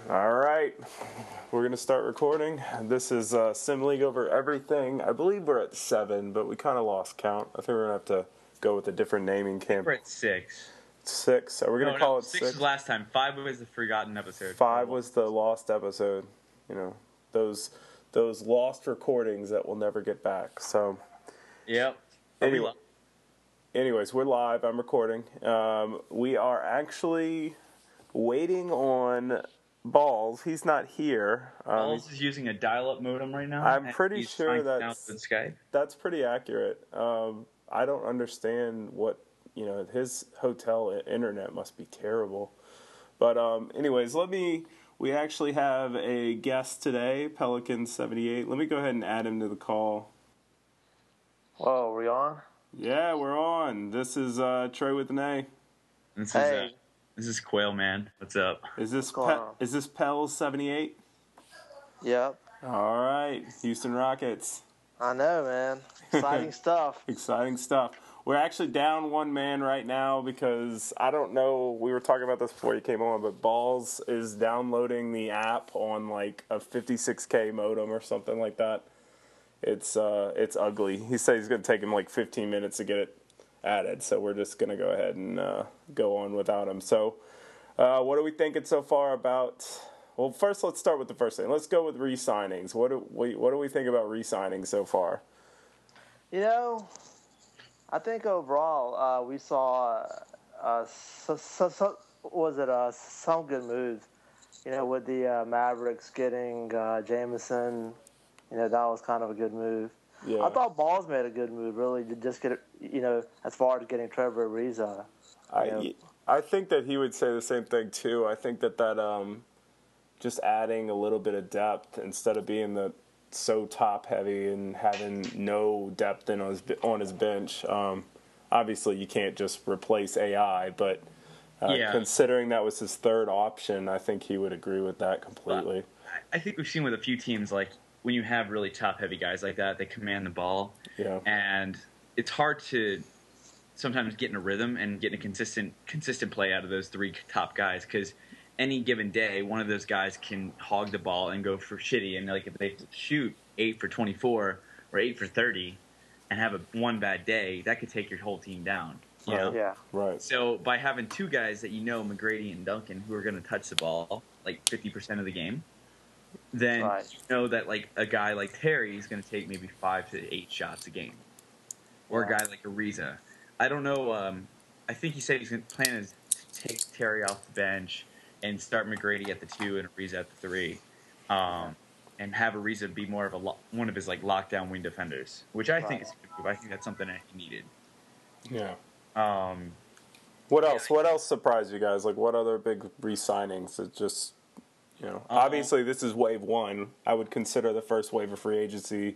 All right, we're going to start recording. This is Sim League Over Everything. I believe we're at 7, but we kind of lost count. I think we're going to have to go with a different naming camp. We're at 6. 6. Are we going to call it 6? 6 was last time. 5 was the forgotten episode. 5 was the lost episode. You know, those lost recordings that we'll never get back. So, yep. Anyways, we're live. I'm recording. We are actually waiting on Balls. He's not here. Balls is using a dial-up modem right now. I'm pretty sure that's pretty accurate. I don't understand what, his hotel internet must be terrible. But anyways, we actually have a guest today, Pelican78. Let me go ahead and add him to the call. Whoa, are we on? Yeah, we're on. This is Trey with an A. This is Quail Man. What's up? Is this Pel78? Yep. All right, Houston Rockets. I know, man. Exciting stuff. Exciting stuff. We're actually down one man right now because I don't know. We were talking about this before you came on, but Balls is downloading the app on like a 56K modem or something like that. It's ugly. He said he's going to take him like 15 minutes to get it added, so we're just going to go ahead and go on without him. So what are we thinking so far about... Well, first let's start with the first thing. Let's go with re-signings. What do we think about re-signings so far? I think overall we saw some good moves. With the Mavericks getting Jameson, that was kind of a good move. Yeah. I thought Balls made a good move, really, to just get it, as far as getting Trevor Ariza. I think that he would say the same thing, too. I think that just adding a little bit of depth instead of being so top-heavy and having no depth on his bench. Obviously, you can't just replace AI, but considering that was his third option, I think he would agree with that completely. Well, I think we've seen with a few teams, like, when you have really top-heavy guys like that, they command the ball. Yeah. And it's hard to sometimes get in a rhythm and get a consistent play out of those three top guys because any given day, one of those guys can hog the ball and go for shitty. And like if they shoot 8 for 24 or 8 for 30 and have one bad day, that could take your whole team down. You know? Yeah. Right. So by having two guys that McGrady and Duncan, who are going to touch the ball like 50% of the game, then you know that like a guy like Terry is going to take maybe 5 to 8 shots a game, or a guy like Ariza. I don't know. I think he said he's going to plan is to take Terry off the bench and start McGrady at the 2 and Ariza at the 3, and have Ariza be more of one of his like lockdown wing defenders, which I think is a good move. I think that's something that he needed. Yeah. What else? What else surprised you guys? Like what other big re-signings that just obviously this is wave 1. I would consider the first wave of free agency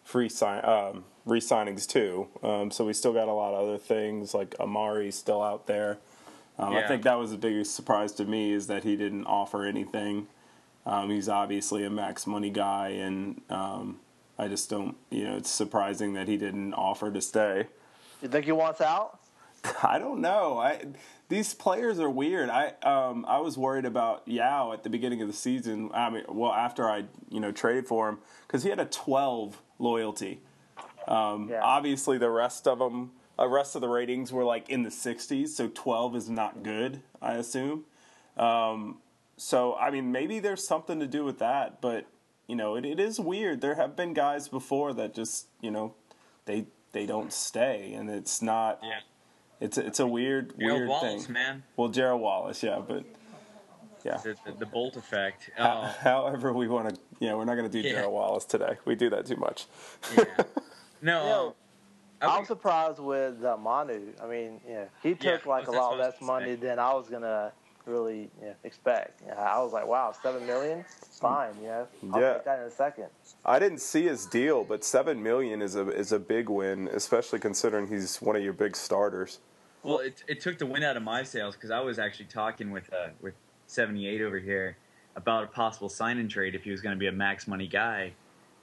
re-signings too. So we still got a lot of other things like Amari's still out there. I think that was the biggest surprise to me is that he didn't offer anything. He's obviously a max money guy, and I just don't. It's surprising that he didn't offer to stay. You think he wants out? I don't know. These players are weird. I was worried about Yao at the beginning of the season. After I traded for him because he had a 12 loyalty. Obviously, the rest of the ratings were like in the 60s, so 12 is not good, I assume. So maybe there's something to do with that, but it is weird. There have been guys before that just they don't stay, and it's not. Yeah. It's a weird Wallace, thing. Man. Well, Gerald Wallace, but the Bolt effect. However, we want to. We're not going to do Gerald Wallace today. We do that too much. Yeah. No. I'm surprised with Manu. He took a lot less money than I was gonna really expect. I was like, wow, $7 million, fine. I'll take that in a second. I didn't see his deal, but $7 million is a big win, especially considering he's one of your big starters. Well, it took the wind out of my sails because I was actually talking with 78 over here about a possible sign and trade if he was going to be a max money guy,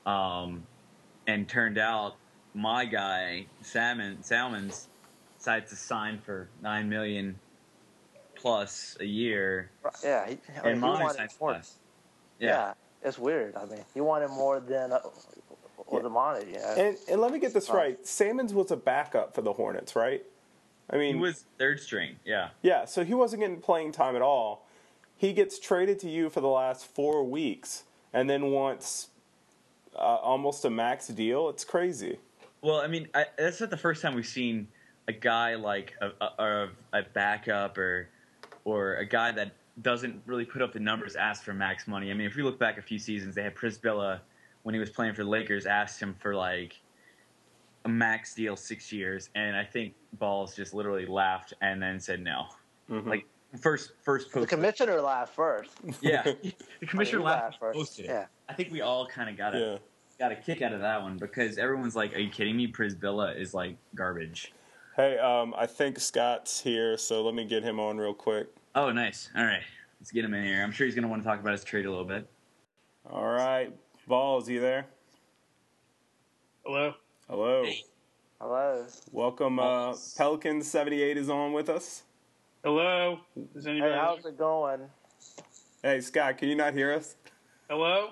and turned out my guy Salmons decided to sign for $9 million plus a year. Yeah, And Manu signs less. Yeah, it's weird. I mean, he wanted more than Manu. Yeah. And let me get this right. Salmons was a backup for the Hornets, right? I mean, he was third string. Yeah. Yeah, so he wasn't getting playing time at all. He gets traded to you for the last 4 weeks, and then wants almost a max deal. It's crazy. Well, I mean, that's not the first time we've seen a guy like a backup or a guy that doesn't really put up the numbers ask for max money. I mean, if we look back a few seasons, they had Prisbilla when he was playing for the Lakers asked him for like a max deal 6 years, and I think Balls just literally laughed and then said no. Mm-hmm. Like first post. The commissioner laughed first. Yeah, the commissioner laughed first. Posted it. Yeah. I think we all kind of got a kick out of that one because everyone's like, "Are you kidding me? Prisbilla is like garbage." Hey, I think Scott's here, so let me get him on real quick. Oh, nice. All right, let's get him in here. I'm sure he's going to want to talk about his trade a little bit. All right, Balls, you there? Hello. Hello. Hey. Hello. Welcome. Pelican 78 is on with us. Hello. Is anybody? Hey, how's it going? Hey, Scott, can you not hear us? Hello.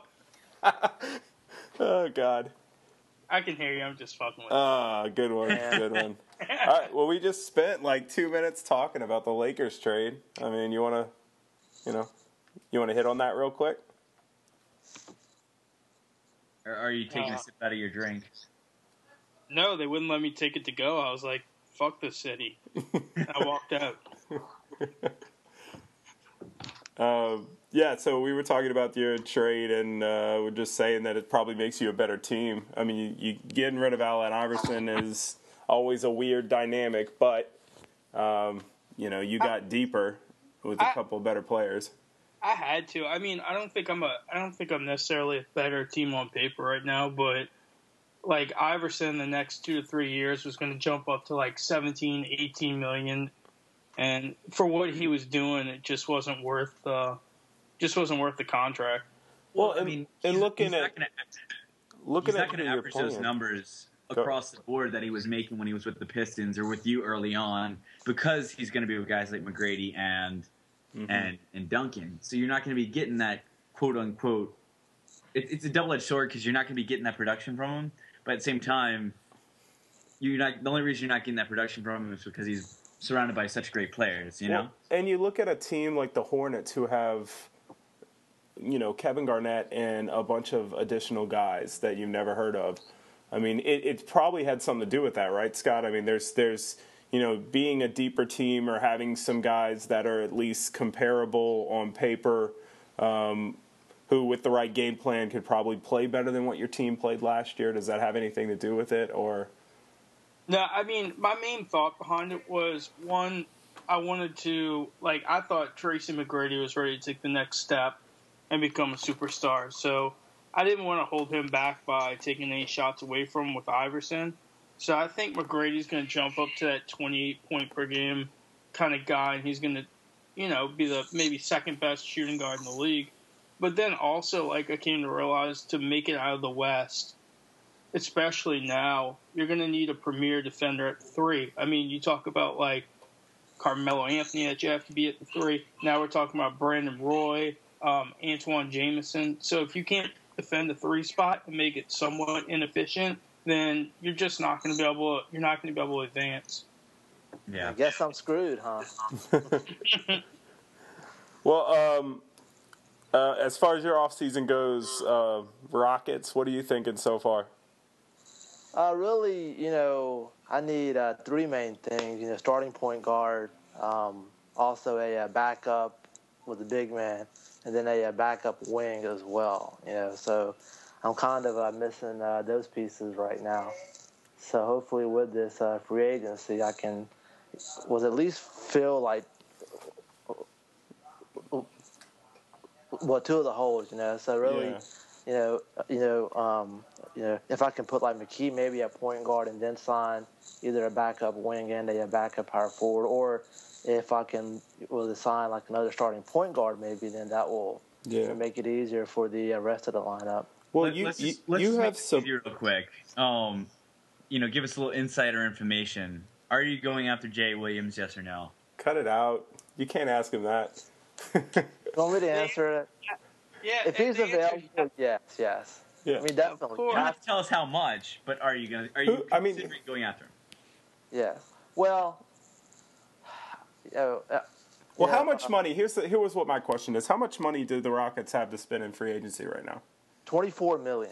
Oh God. I can hear you. I'm just fucking with you. Ah, good one. Good one. All right. Well, we just spent like 2 minutes talking about the Lakers trade. I mean, you want to hit on that real quick? Or are you taking a sip out of your drink? No, they wouldn't let me take it to go. I was like, fuck the city. I walked out. Yeah, so we were talking about your trade, and we're just saying that it probably makes you a better team. I mean, you getting rid of Allen Iverson is always a weird dynamic, but you got deeper with a couple better players. I had to. I mean, I don't think I'm necessarily a better team on paper right now, but like Iverson the next 2 to 3 years was going to jump up to like 17, 18 million. And for what he was doing, it just wasn't worth the contract. Well, I mean, he's not going to average those numbers across the board that he was making when he was with the Pistons or with you early on, because he's going to be with guys like McGrady and Duncan. So you're not going to be getting that quote unquote. It's a double-edged sword because you're not going to be getting that production from him, but at the same time, the only reason you're not getting that production from him is because he's surrounded by such great players, you know? And you look at a team like the Hornets who have, Kevin Garnett and a bunch of additional guys that you've never heard of. I mean, it probably had something to do with that, right, Scott? I mean, there's being a deeper team or having some guys that are at least comparable on paper, who with the right game plan could probably play better than what your team played last year. Does that have anything to do with it, or? No, I mean, my main thought behind it was, one, I thought Tracy McGrady was ready to take the next step and become a superstar. So I didn't want to hold him back by taking any shots away from him with Iverson. So I think McGrady's going to jump up to that 28 point per game kind of guy, and he's going to, be the maybe second best shooting guard in the league. But then also, I came to realize, to make it out of the West, especially now, you're going to need a premier defender at 3. I mean, you talk about, Carmelo Anthony that you have to be at the 3. Now we're talking about Brandon Roy, Antoine Jameson. So if you can't defend the 3 spot and make it somewhat inefficient, then you're just not going to be able to advance. Yeah. I guess I'm screwed, huh? Well, as far as your offseason goes, Rockets, what are you thinking so far? Really, I need 3 main things. Starting point guard, also a backup with a big man, and then a backup wing as well. So I'm kind of missing those pieces right now. So hopefully with this free agency, I can at least feel like 2 of the holes. So really. Yeah. If I can put McKee maybe at point guard and then sign either a backup wing and a backup power forward, or if I can sign another starting point guard maybe, then that will make it easier for the rest of the lineup. Well, let's you have have some real quick. Give us a little insider information. Are you going after Jay Williams? Yes or no? Cut it out. You can't ask him that. You want me to answer it? Yeah. If he's available, yes. Yeah. I mean, definitely. You don't have to tell us how much, but are you considering going after him? Yes. Well, how much money? Here was what my question is: how much money do the Rockets have to spend in free agency right now? $24 million.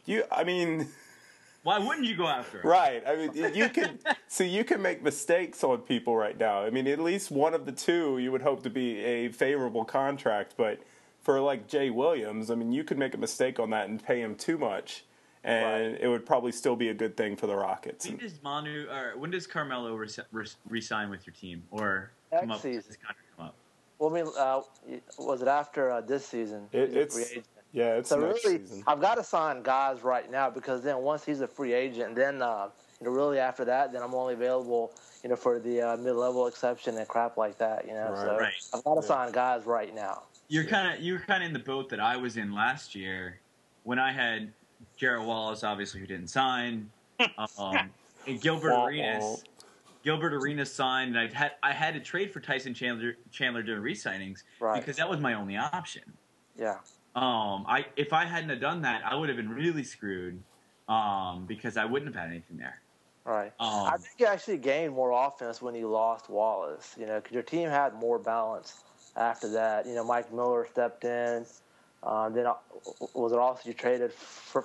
Why wouldn't you go after him? Right. I mean, you can make mistakes on people right now. I mean, at least one of the two you would hope to be a favorable contract, but for like Jay Williams, I mean, you could make a mistake on that and pay him too much, and it would probably still be a good thing for the Rockets. When does Carmelo re-sign with your team or next season? His contract come up? Well, I mean, was it after this season? It's so next really, season. I've got to sign guys right now because then once he's a free agent, then really after that, then I'm only available, for the mid-level exception and crap like that, Right. So I've got to sign guys right now. You were kind of in the boat that I was in last year when I had Jarrett Wallace, obviously, who didn't sign, and Gilbert Arenas. Gilbert Arenas signed, and I had to trade for Tyson Chandler doing re-signings because that was my only option. Yeah. If I hadn't have done that, I would have been really screwed because I wouldn't have had anything there. Right. I think you actually gained more offense when you lost Wallace, because your team had more balance after that. Mike Miller stepped in. Then was it also you traded for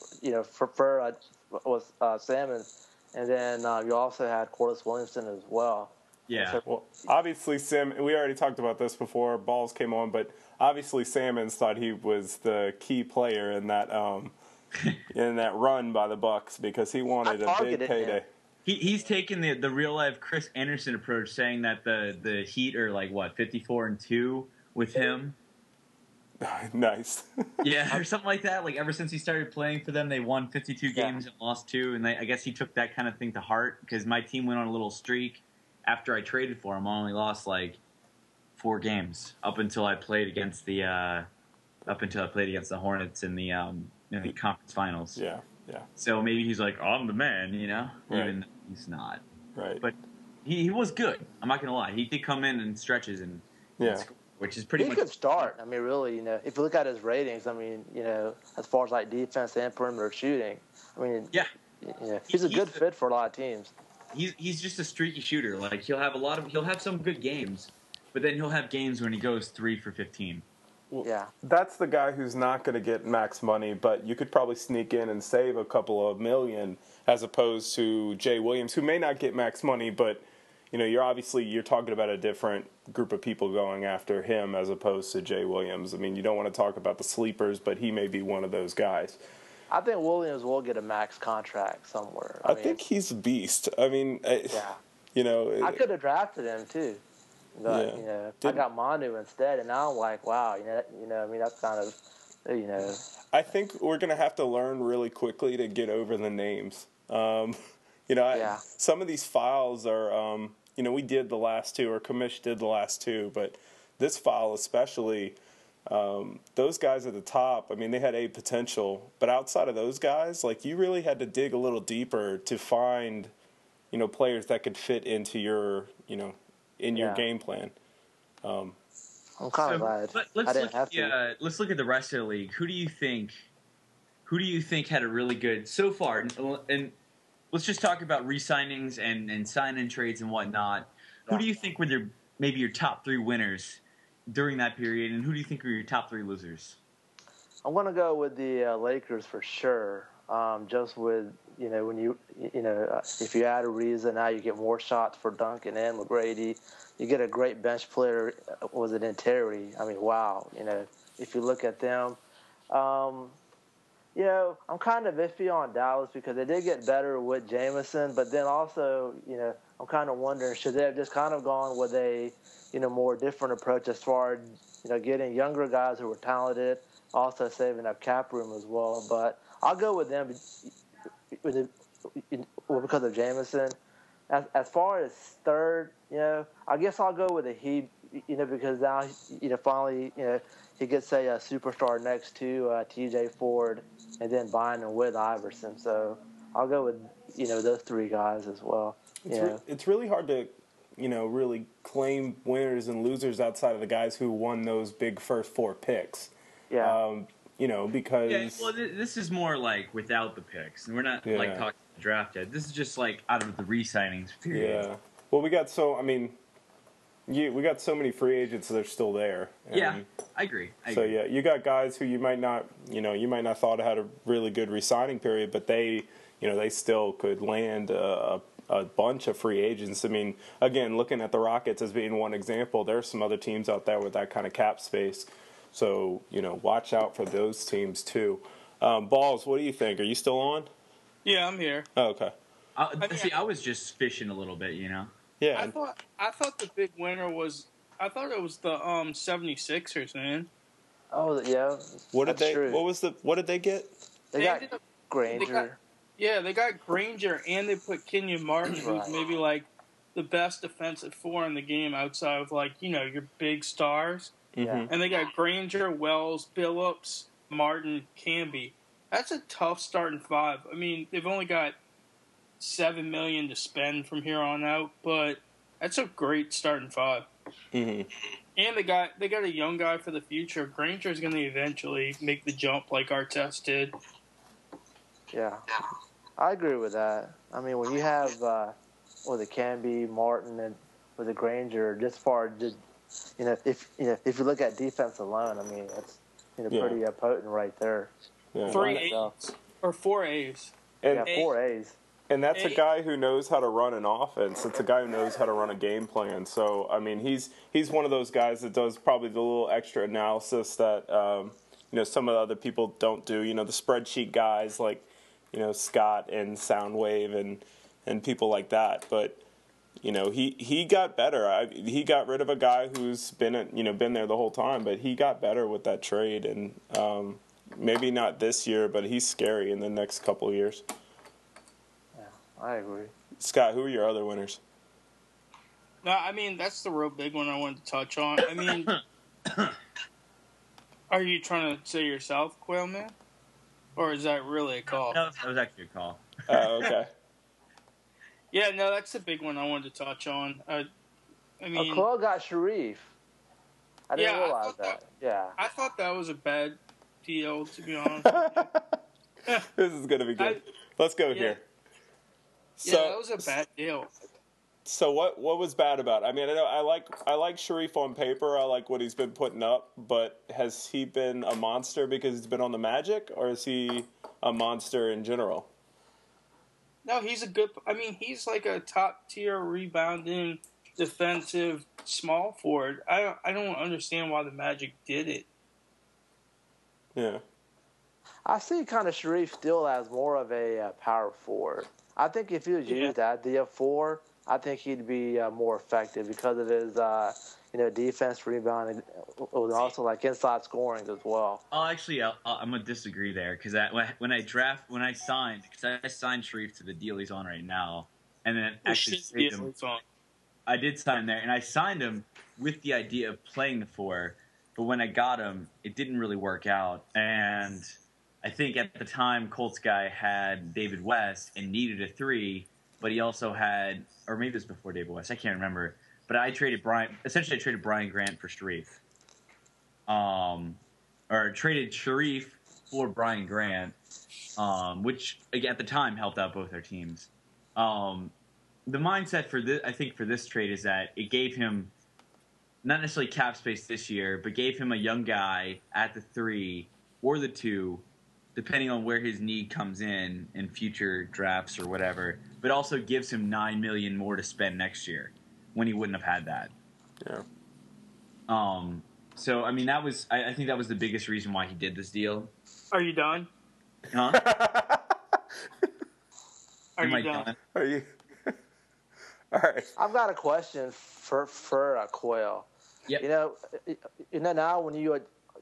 Sammons, and then you also had Corliss Williamson as well. Yeah. Well, obviously, we already talked about this before Balls came on, but obviously Sammons thought he was the key player in that in that run by the Bucks because he wanted a big payday. He's taken the real life Chris Anderson approach, saying that the Heat are like 54-2 with him. Nice. Yeah, or something like that. Like ever since he started playing for them, they won 52 games and lost 2, and I guess he took that kind of thing to heart because my team went on a little streak after I traded for him. I only lost 4 games up until I played against the Hornets in the conference finals. Yeah. So maybe he's like, I'm the man, Right. Even though he's not. Right. But he was good. I'm not gonna lie. He did come in stretches and score, which is pretty much. He could start. I mean, really, if you look at his ratings, I mean, as far as defense and perimeter shooting, I mean, he's a good fit for a lot of teams. He's just a streaky shooter. He'll have some good games, but then he'll have games when he goes 3 for 15. Yeah, that's the guy who's not going to get max money, but you could probably sneak in and save a couple of million as opposed to Jay Williams, who may not get max money, but you're talking about a different group of people going after him as opposed to Jay Williams. I mean, you don't want to talk about the sleepers, but he may be one of those guys. I think Williams will get a max contract somewhere. I think he's a beast. I mean, I could have drafted him too. But, I got Manu instead, and now I'm like, wow, I mean, that's kind of, I think we're going to have to learn really quickly to get over the names. Some of these files are, we did the last 2, or Kamish did the last 2, but this file especially, those guys at the top, I mean, they had a potential, but outside of those guys, you really had to dig a little deeper to find, players that could fit into your, your game plan. I'm kind of glad. Let's look at the rest of the league. Who do you think had a really good so far? And let's just talk about re-signings and sign-in trades and whatnot. Who do you think were maybe your top 3 winners during that period, and who do you think were your top 3 losers? I'm going to go with the Lakers for sure. Just with when if you add Ariza, now you get more shots for Duncan and McGrady. You get a great bench player. Was it in Terry? I mean, wow. If you look at them, I'm kind of iffy on Dallas because they did get better with Jameson, but then also, I'm kind of wondering should they have just kind of gone with a more different approach as far as getting younger guys who were talented, also saving up cap room as well. But I'll go with them because of Jameson. As far as third, I guess I'll go with the Heat, because now, finally, he gets a superstar next to T.J. Ford and then Bynum with Iverson. So I'll go with, those 3 guys as well. It's really hard to, really claim winners and losers outside of the guys who won those big first 4 picks. Yeah. Because this is more like without the picks, and we're not like talking draft yet. This is just like out of the re-signings period. Yeah. Well, we got we got so many free agents that are still there. And I agree. You got guys who you might not thought had a really good re-signing period, but they still could land a bunch of free agents. I mean, again, looking at the Rockets as being one example, there are some other teams out there with that kind of cap space. So, watch out for those teams too. Balls, what do you think? Are you still on? Yeah, I'm here. Oh, okay. I was just fishing a little bit, Yeah. I thought the big winner was the 76ers, man. Oh yeah. What did they get? They got Granger. They got Granger, and they put Kenyon Martin, who's maybe like the best defensive 4 in the game outside of your big stars. Yeah. And they got Granger, Wells, Billups, Martin, Camby. That's a tough starting 5. I mean, they've only got $7 million to spend from here on out, but that's a great starting 5. Mm-hmm. And they got a young guy for the future. Granger's going to eventually make the jump like Artest did. Yeah, I agree with that. I mean, when you have it can be Martin and with the Granger, just if you look at defense alone, I mean, it's pretty potent right there. Yeah. 3 A's or 4 A's. And 4 A's. And that's a guy who knows how to run an offense. It's a guy who knows how to run a game plan. So, I mean, he's one of those guys that does probably the little extra analysis that some of the other people don't do. The spreadsheet guys like Scott and Soundwave and people like that. But he got better. He got rid of a guy who's been there the whole time, but he got better with that trade. And maybe not this year, but he's scary in the next couple of years. I agree. Scott, who are your other winners? No, I mean, that's the real big one I wanted to touch on. I mean, are you trying to say yourself, Quail Man? Or is that really a call? No, that was actually a call. Oh, okay. Yeah, no, that's the big one I wanted to touch on. I mean... Quail got Sharif. I didn't realize that. Yeah. I thought that was a bad deal, to be honest with This is going to be good. Let's go here. So, that was a bad deal. So what was bad about it? I mean, I like Sharif on paper. I like what he's been putting up, but has he been a monster because he's been on the Magic, or is he a monster in general? No, he's he's like a top tier rebounding defensive small forward. I don't understand why the Magic did it. Yeah. I see kind of Sharif still as more of a power forward. I think if he was used at the 4, I think he'd be more effective because of his, defense, rebounding, and also like inside scoring as well. I'm gonna disagree there because when I signed Sharif to the deal he's on right now, and then actually I did sign him there, and I signed him with the idea of playing the 4, but when I got him, it didn't really work out, and I think at the time Colts guy had David West and needed a 3, but he also had, or maybe it was before David West, I can't remember. But I traded Brian Grant for Sharif, or traded Sharif for Brian Grant, which at the time helped out both our teams. The mindset for this trade is that it gave him not necessarily cap space this year, but gave him a young guy at the 3 or the 2. Depending on where his need comes in future drafts or whatever, but also gives him $9 million more to spend next year when he wouldn't have had that. Yeah. So I mean, I think that was the biggest reason why he did this deal. Are you done? Huh? Are you done? Are you? All right. I've got a question for Quail. Yep. Now when you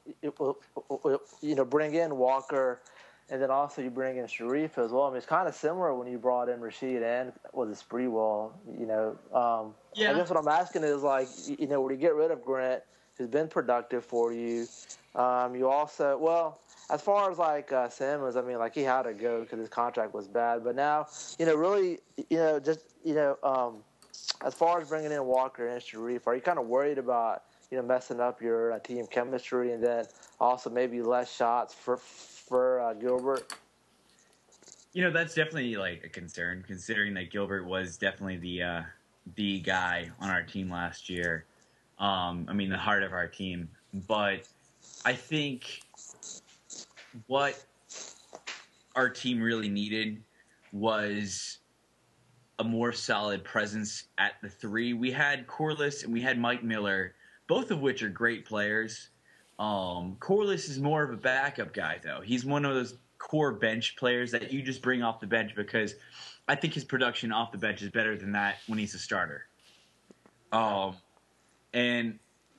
bring in Walker, and then also you bring in Sharif as well. I mean, it's kind of similar when you brought in Rasheed and Spreewell. I guess what I'm asking is when you get rid of Grant, who's been productive for you, you also as far as Simmons, I mean, he had to go because his contract was bad. But now, as far as bringing in Walker and Sharif, are you kind of worried about messing up your team chemistry, and then also maybe less shots for Gilbert? That's definitely like a concern, considering that Gilbert was definitely the guy on our team last year. The heart of our team. But I think what our team really needed was a more solid presence at the 3. We had Corliss and we had Mike Miller, both of which are great players. Corliss is more of a backup guy, though. He's one of those core bench players that you just bring off the bench, because I think his production off the bench is better than that when he's a starter. And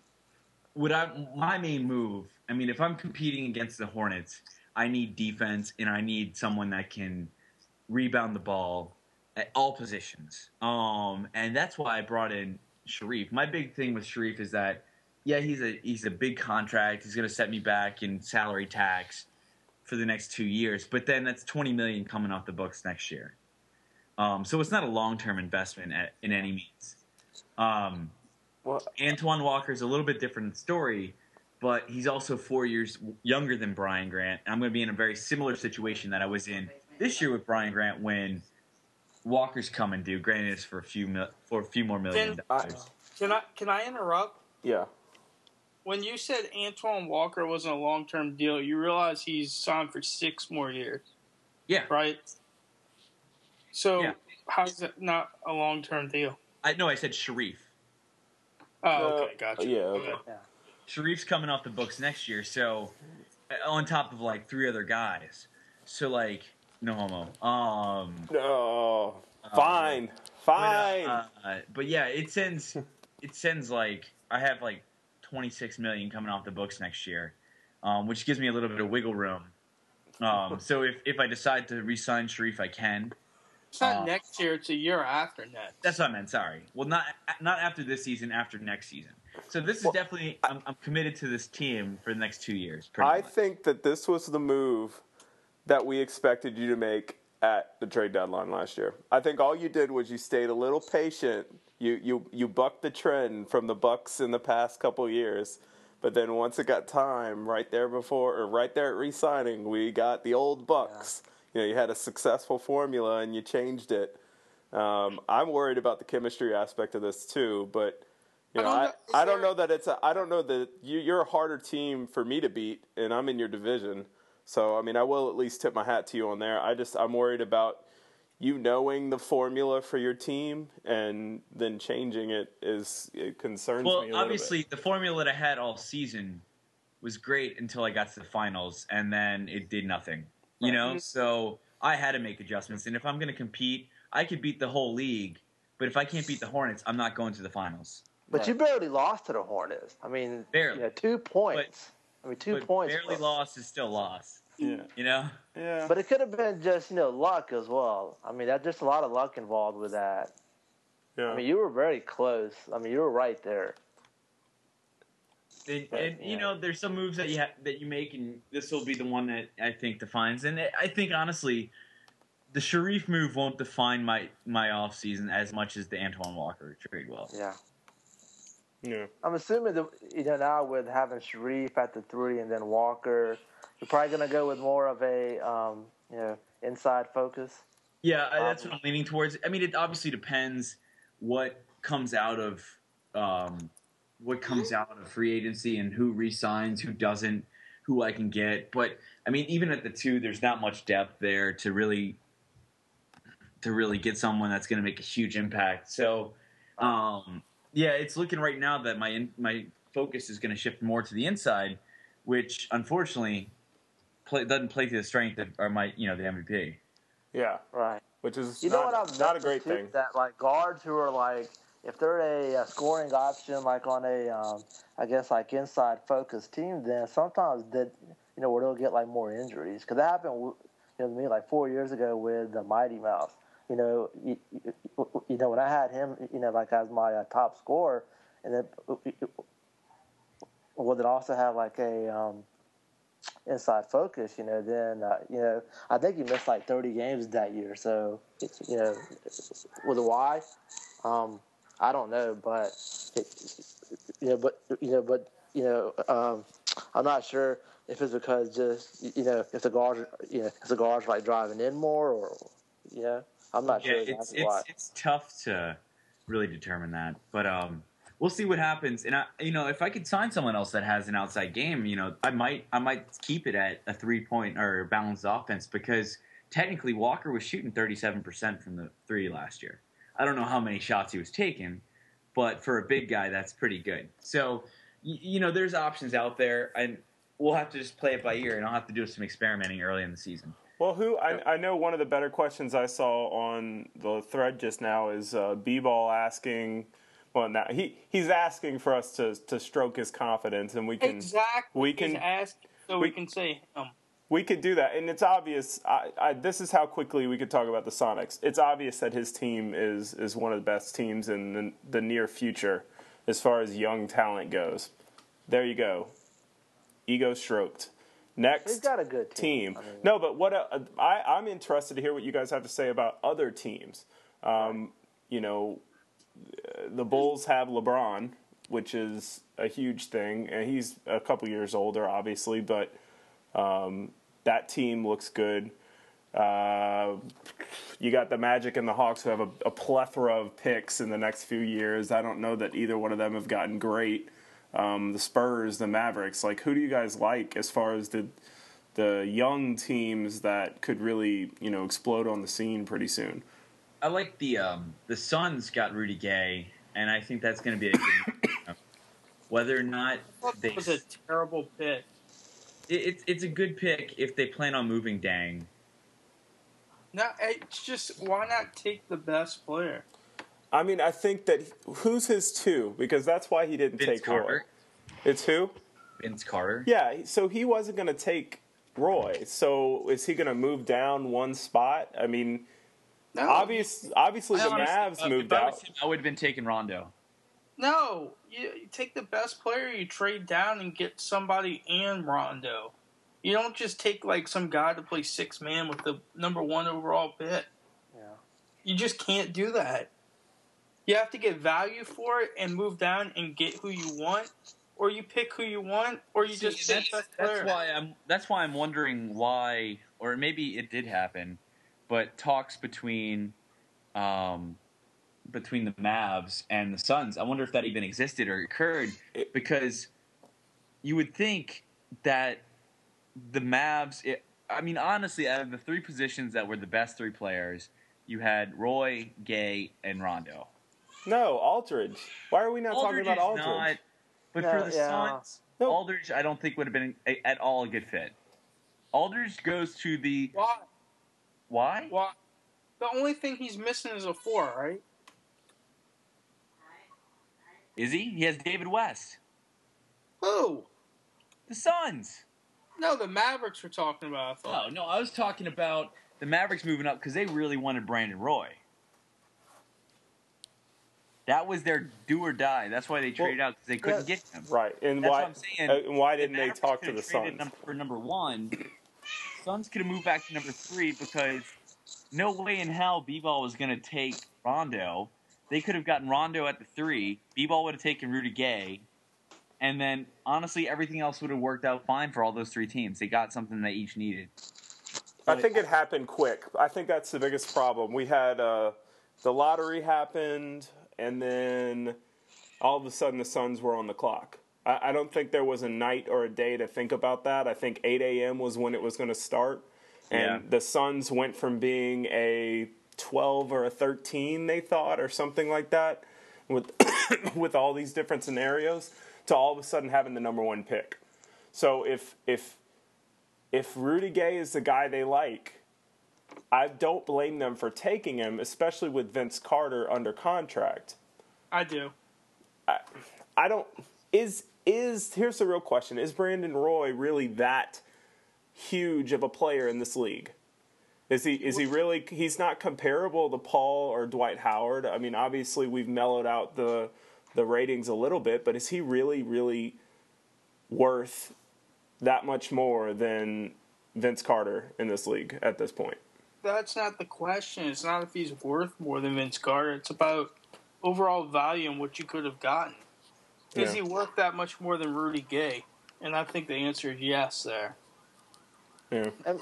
my main move, if I'm competing against the Hornets, I need defense and I need someone that can rebound the ball at all positions. And that's why I brought in Sharif. My big thing with Sharif is that, yeah, he's a big contract. He's going to set me back in salary tax for the next 2 years, but then that's $20 million coming off the books next year. So it's not a long-term investment in any means. Antoine Walker's a little bit different story, but he's also 4 years younger than Brian Grant. I'm going to be in a very similar situation that I was in this year with Brian Grant when Walker's coming due. Granted, it's for a few more million dollars. Can I interrupt? Yeah. When you said Antoine Walker wasn't a long-term deal, you realize he's signed for 6 more years. Yeah. Right? So how is it not a long-term deal? I said Sharif. Oh, okay, gotcha. Yeah, okay. Yeah. Sharif's coming off the books next year, so on top of like 3 other guys. So like, no homo. No. Fine. But yeah, it sends like I have like $26 million coming off the books next year, which gives me a little bit of wiggle room. So if I decide to re-sign Sharif, I can. It's not next year; it's a year after next. That's what I meant. Sorry. Well, not after this season. After next season. So this is definitely. I'm committed to this team for the next 2 years. I think that this was the move that we expected you to make at the trade deadline last year. I think all you did was you stayed a little patient. You bucked the trend from the Bucks in the past couple of years. But then once it got time, right there at re-signing, we got the old Bucks. Yeah. You had a successful formula and you changed it. I'm worried about the chemistry aspect of this too, but I don't know that you're a harder team for me to beat, and I'm in your division. So I will at least tip my hat to you on there. I'm worried about you knowing the formula for your team and then changing it concerns me a little bit. Well, obviously the formula that I had all season was great until I got to the finals, and then it did nothing. So I had to make adjustments. And if I'm going to compete, I could beat the whole league. But if I can't beat the Hornets, I'm not going to the finals. But you barely lost to the Hornets. Barely. 2 points. But 2 points. Barely lost is still lost. Yeah. Yeah. But it could have been just, luck as well. There's just a lot of luck involved with that. Yeah. You were very close. You were right there. And there's some moves that you make, and this will be the one that I think defines. And I think honestly, the Sharif move won't define my off season as much as the Antoine Walker trade will. Yeah. Yeah. I'm assuming that now with having Sharif at the 3 and then Walker, you're probably going to go with more of a inside focus. Yeah, that's what I'm leaning towards. It obviously depends what comes out of free agency and who re-signs, who doesn't, who I can get. But even at the 2, there's not much depth there to really get someone that's going to make a huge impact. So, it's looking right now that my focus is going to shift more to the inside, which unfortunately doesn't play to the strength of the MVP. Yeah, right. Which is what I've not a great thing. That guards who are if they're a scoring option on a inside focused team, then sometimes where they'll get more injuries, because that happened to me 4 years ago with the Mighty Mouse. When I had him as my top scorer, and then would it also have a inside focus, then I think he missed 30 games that year. So with a why, I don't know, but I'm not sure if it's because just if the guards like driving in more, or I'm not sure exactly why. It's tough to really determine that, but we'll see what happens. And if I could sign someone else that has an outside game, I might keep it at a 3-point or balanced offense, because technically Walker was shooting 37% from the three last year. I don't know how many shots he was taking, but for a big guy, that's pretty good. So, there's options out there, and we'll have to just play it by ear, and I'll have to do some experimenting early in the season. Well, I know one of the better questions I saw on the thread just now is B-Ball asking. Well, now he's asking for us to stroke his confidence, and we can ask so we can say him. We could do that, and it's obvious. This is how quickly we could talk about the Sonics. It's obvious that his team is one of the best teams in the near future as far as young talent goes. There you go. Ego stroked. Next, he's got a good team. No, but I'm interested to hear what you guys have to say about other teams. The Bulls have LeBron, which is a huge thing, and he's a couple years older, obviously, but that team looks good. You got the Magic and the Hawks, who have a plethora of picks in the next few years. I don't know that either one of them have gotten great. The Spurs, the Mavericks, who do you guys like as far as the young teams that could really, explode on the scene pretty soon? I like the Suns got Rudy Gay, and I think that's going to be a good whether or not it was a terrible pick. It's a good pick if they plan on moving Dang. No, it's just, why not take the best player? I mean, I think that who's his two? Because that's why he didn't take Roy. It's who? Vince Carter. Yeah, so he wasn't going to take Roy. So is he going to move down one spot? I mean, no. Obviously the Mavs moved out. I would have been taking Rondo. No, you take the best player, you trade down and get somebody and Rondo. You don't just take some guy to play 6-man with the number 1 overall pick. Yeah. You just can't do that. You have to get value for it and move down and get who you want, or you pick who you want, or you just pick the best player. That's why I'm wondering why, or maybe it did happen, but talks between the Mavs and the Suns, I wonder if that even existed or occurred, because you would think that the Mavs, honestly, out of the 3 positions that were the best 3 players, you had Roy, Gay, and Rondo. No, Aldridge. Why are we not talking about Aldridge? For the Suns, Aldridge I don't think would have been at all a good fit. Aldridge goes to the... Why? Why? The only thing he's missing is a 4, right? Is he? He has David West. Who? The Suns. No, the Mavericks we're talking about, I thought. No, I was talking about the Mavericks moving up because they really wanted Brandon Roy. That was their do or die. That's why they traded out, because they couldn't get him. Right. And that's what I'm saying. Why didn't they talk to the Suns? For number 1, Suns could have moved back to number 3 because no way in hell B-Ball was going to take Rondo. They could have gotten Rondo at the 3. B-Ball would have taken Rudy Gay. And then, honestly, everything else would have worked out fine for all those 3 teams. They got something they each needed. I think it happened quick. I think that's the biggest problem. We had the lottery happened, and then all of a sudden the Suns were on the clock. I don't think there was a night or a day to think about that. I think 8 a.m. was when it was going to start. And the Suns went from being a 12 or a 13, they thought, or something like that, with all these different scenarios, to all of a sudden having the number 1 pick. So if Rudy Gay is the guy they like, I don't blame them for taking him, especially with Vince Carter under contract. I do. I don't. Here's the real question: is Brandon Roy really that huge of a player in this league? Is he really? He's not comparable to Paul or Dwight Howard. I mean, obviously we've mellowed out the ratings a little bit, but is he really, really worth that much more than Vince Carter in this league at this point? That's not the question. It's not if he's worth more than Vince Carter. It's about overall value in what you could have gotten. Is he worth that much more than Rudy Gay? And I think the answer is yes there. Yeah. And,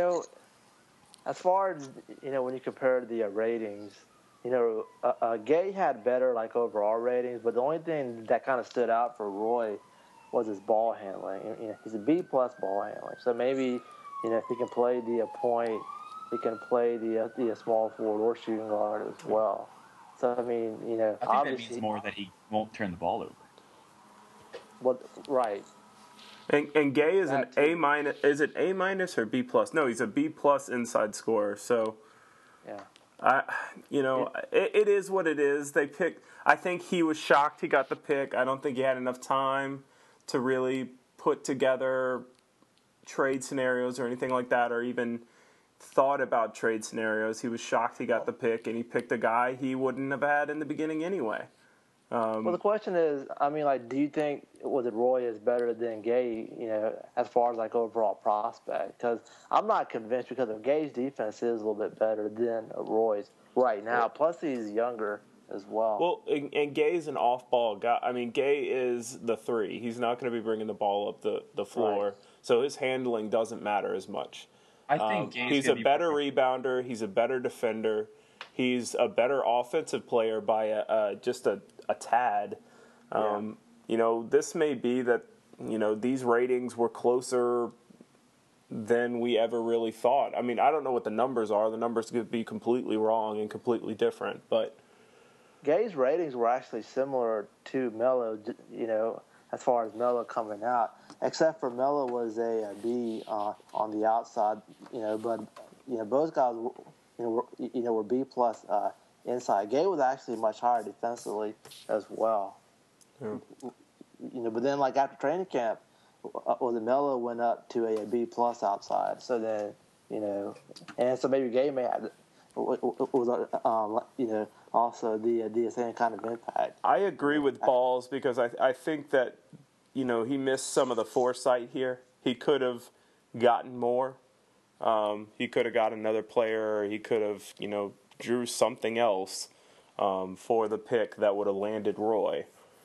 as far as, when you compare the ratings, Gay had better, overall ratings, but the only thing that kind of stood out for Roy was his ball handling. He's a B-plus ball handling. So maybe, if he can play the point, he can play the small forward or shooting guard as well. So, I mean, I think obviously, that means more that he won't turn the ball over. Well, right. And Gay is That an too. A minus. Is it A minus or B plus? No, he's a B plus inside scorer. So, Yeah. it is what it is. They picked. I think he was shocked he got the pick. I don't think he had enough time to really put together trade scenarios or anything like that, or even thought about trade scenarios. He was shocked he got the pick, and he picked a guy he wouldn't have had in the beginning anyway. Well, the question is, do you think Roy is better than Gay, as far as overall prospect? Because I'm not convinced, because of Gay's defense is a little bit better than Roy's right now. Plus, he's younger as well. Well, and Gay's an off-ball guy. I mean, Gay is the 3. He's not going to be bringing the ball up the floor, Right. so his handling doesn't matter as much. I think he's a better rebounder. He's a better defender. He's a better offensive player by just a tad. This may be that, these ratings were closer than we ever really thought. I mean, I don't know what the numbers are. The numbers could be completely wrong and completely different, but Gay's ratings were actually similar to Melo, as far as Melo coming out, except for Melo was a B on the outside, but both guys were B plus inside. Gay was actually much higher defensively as well. Yeah. But then after training camp, the Melo went up to a B plus outside. So then, and so maybe Gay may have was also the same kind of impact. I agree with Balls because I think that, he missed some of the foresight here. He could have gotten more. He could have got another player, or he could have, drew something else for the pick that would have landed Roy.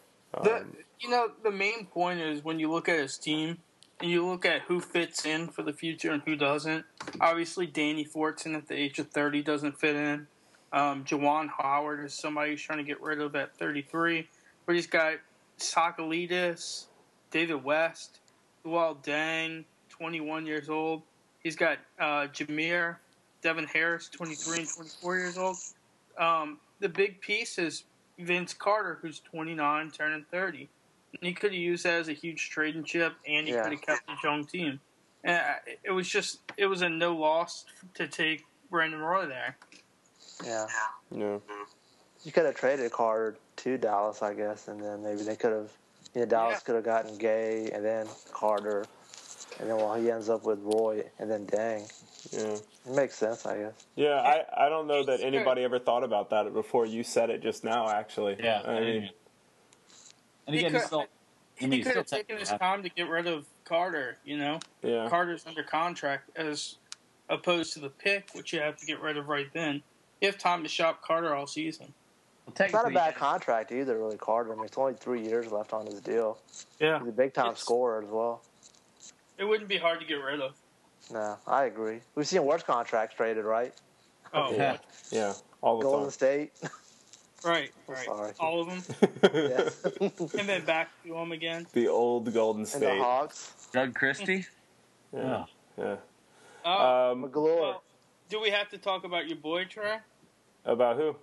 The main point is when you look at his team and you look at who fits in for the future and who doesn't. Obviously, Danny Fortson at the age of 30 doesn't fit in. Juwan Howard is somebody he's trying to get rid of at 33. But he's got Sakalidis, David West, Luol Deng, 21 years old. He's got Jameer, Devin Harris, 23 and 24 years old. The big piece is Vince Carter, who's 29, turning 30. And he could have used that as a huge trading chip, and he could have kept his young team. It was a no loss to take Brandon Roy there. Yeah. Yeah. You could have traded Carter to Dallas, I guess, and then maybe they could have, Dallas could have gotten Gay and then Carter, and then he ends up with Roy and then Deng. Yeah. It makes sense, I guess. Yeah, I don't know that anybody ever thought about that before you said it just now, actually. Yeah. I mean, and again, he could have taken his time to get rid of Carter, Yeah. Carter's under contract as opposed to the pick, which you have to get rid of right then. You have time to shop Carter all season. It's not a bad contract either, really, Carter. I mean, it's only 3 years left on his deal. Yeah. He's a big-time scorer as well. It wouldn't be hard to get rid of. No, I agree. We've seen worse contracts traded, right? Oh, yeah. Yeah, all the Golden time. State. Right. Sorry. All of them. Yes. And then back to them again. The old Golden And the State. Hawks. Doug Christie. Yeah. Yeah. McGlure. Well, do we have to talk about your boy, Trey? About who?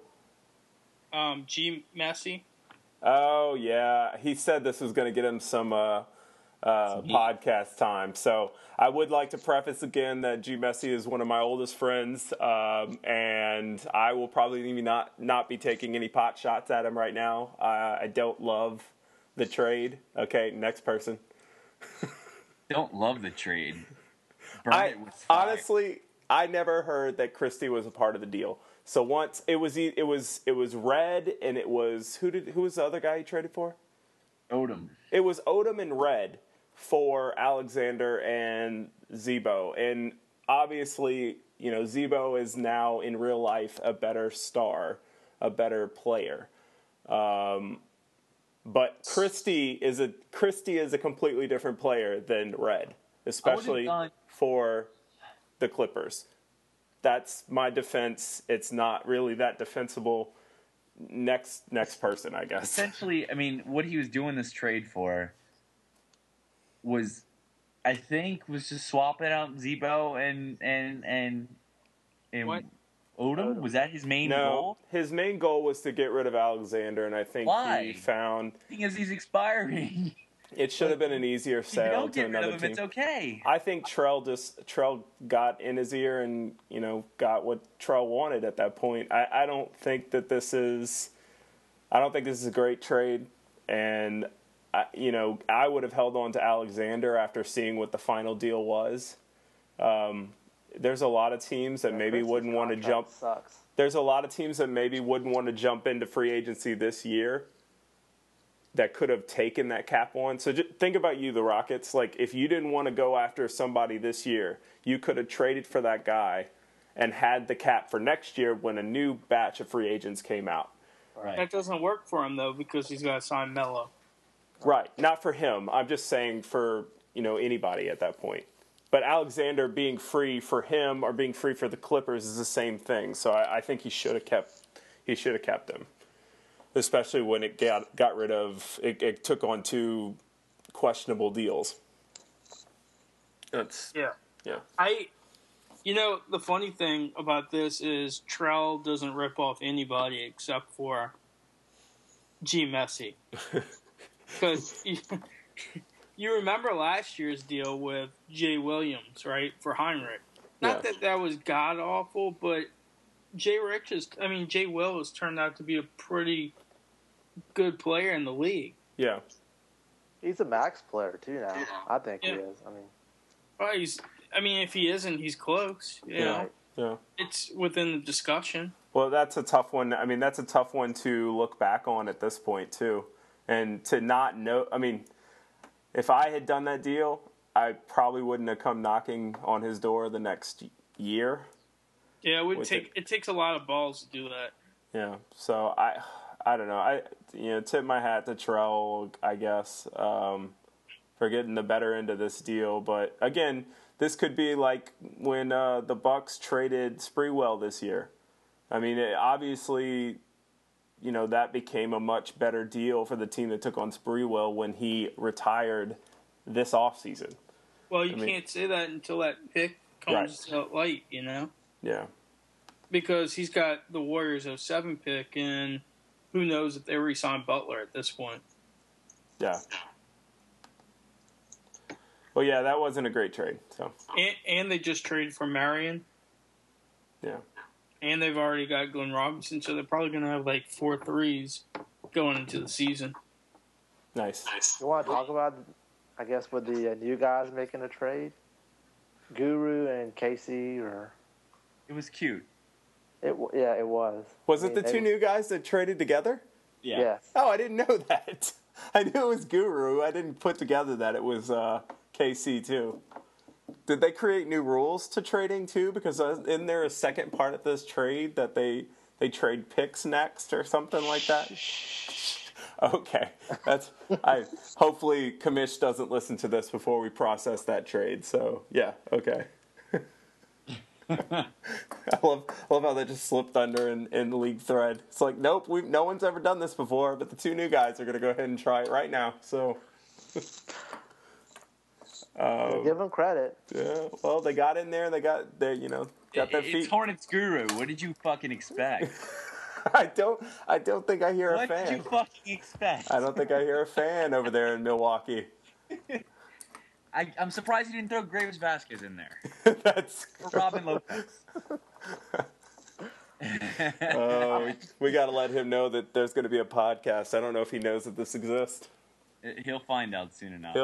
G. Messi. Oh, yeah. He said this was going to get him some podcast time. So I would like to preface again that G. Messi is one of my oldest friends, and I will probably not be taking any pot shots at him right now. I don't love the trade. Okay, next person. Don't love the trade. Burn it with fire. Honestly, I never heard that Christie was a part of the deal. So once it was Red, and it was who was the other guy he traded for? Odom. It was Odom and Red for Alexander and Zebo, and obviously, Zebo is now in real life a better star, a better player. But Christie is a completely different player than Red, especially for the Clippers. That's my defense. It's not really that defensible. Next person, I guess. Essentially, I mean, what he was doing this trade for was, I think, just swapping out Zebo and what? Odom. Was that his main goal? His main goal was to get rid of Alexander, and I think he found. The thing is, he's expiring. It should have been an easier sale to another team. It's okay. I think Trell got in his ear and got what Trell wanted at that point. I don't think that this is. I don't think this is a great trade, and I would have held on to Alexander after seeing what the final deal was. There's a lot of teams that maybe wouldn't want to jump. Sucks. There's a lot of teams that maybe wouldn't want to jump into free agency this year that could have taken that cap on. So just think about you, the Rockets. Like, if you didn't want to go after somebody this year, you could have traded for that guy and had the cap for next year when a new batch of free agents came out. Right. That doesn't work for him, though, because he's got to sign Melo. Right. Not for him. I'm just saying for, anybody at that point. But Alexander being free for him or being free for the Clippers is the same thing. So I think he should have kept him. Especially when it got rid of it took on 2 questionable deals. Yeah. Yeah. The funny thing about this is Trell doesn't rip off anybody except for G. Messi. Because you remember last year's deal with Jay Williams, right, for Heinrich. Not that was god awful, but Jay Will has turned out to be a pretty good player in the league. Yeah. He's a max player too now. I think he is. If he isn't, he's close. Yeah. It's within the discussion. Well, that's a tough one. I mean, that's a tough one to look back on at this point too, and to not know. I mean, if I had done that deal, I probably wouldn't have come knocking on his door the next year. Yeah, it takes a lot of balls to do that. Yeah. So I don't know. Tip my hat to Trell, I guess, for getting the better end of this deal. But again, this could be like when the Bucks traded Sprewell this year. I mean, obviously, that became a much better deal for the team that took on Sprewell when he retired this offseason. Well, you can't say that until that pick comes to light, Yeah. Because he's got the Warriors' 07 pick, and who knows if they re-sign Butler at this point. Yeah. Well, yeah, that wasn't a great trade. So. And they just traded for Marion. Yeah. And they've already got Glenn Robinson, so they're probably going to have like 4 threes going into the season. Nice. You want to talk about, I guess, with the new guys making a trade? Guru and Casey, or... It was cute. It was. Was it the 2 new guys that traded together? Yeah. Yes. Oh, I didn't know that. I knew it was Guru. I didn't put together that it was KC too. Did they create new rules to trading too? Because isn't there a second part of this trade that they trade picks next or something like that? Okay, hopefully Kamish doesn't listen to this before we process that trade. So yeah, okay. I love how they just slipped under in the league thread. It's like, nope, no one's ever done this before, but the 2 new guys are going to go ahead and try it right now. So, give them credit. Yeah, well, they got in there. They got their feet. It's Hornets Guru. What did you fucking expect? I don't think I hear a fan. What did you fucking expect? I don't think I hear a fan over there in Milwaukee. I'm surprised you didn't throw Graves Vasquez in there. That's or Robin Lopez. We got to let him know that there's going to be a podcast. I don't know if he knows that this exists. He'll find out soon enough.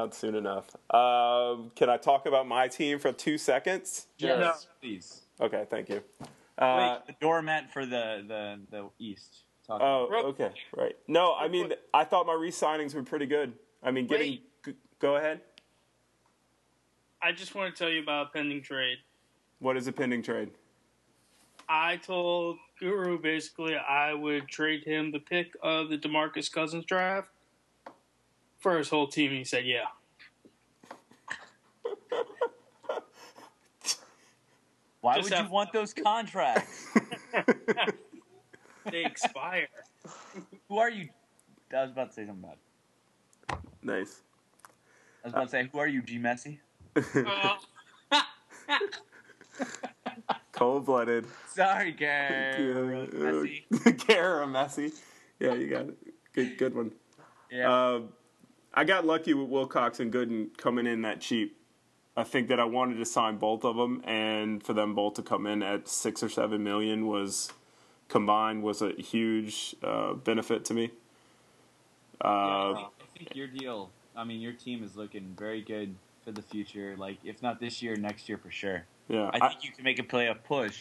Can I talk about my team for 2 seconds? Yes, no. Please. Okay, thank you. Wait, the doormat for the East. Okay, right. No, I mean, I thought my re-signings were pretty good. I mean, go ahead. I just want to tell you about a pending trade. What is a pending trade? I told Guru, basically, I would trade him the pick of the DeMarcus Cousins draft for his whole team. And he said, yeah. Why would you want those contracts? They expire. Who are you? I was about to say something about it. Nice. I was about to say, who are you, G. Messi? Cold-blooded. Sorry, Gary. Messi. Gary Messi. Yeah, you got it. Good one. Yeah. I got lucky with Wilcox and Gooden coming in that cheap. I think that I wanted to sign both of them, and for them both to come in at $6 or $7 million was a huge benefit to me. I think your deal. I mean, your team is looking very good for the future. Like, if not this year, next year for sure. Yeah, I think you can make a playoff push.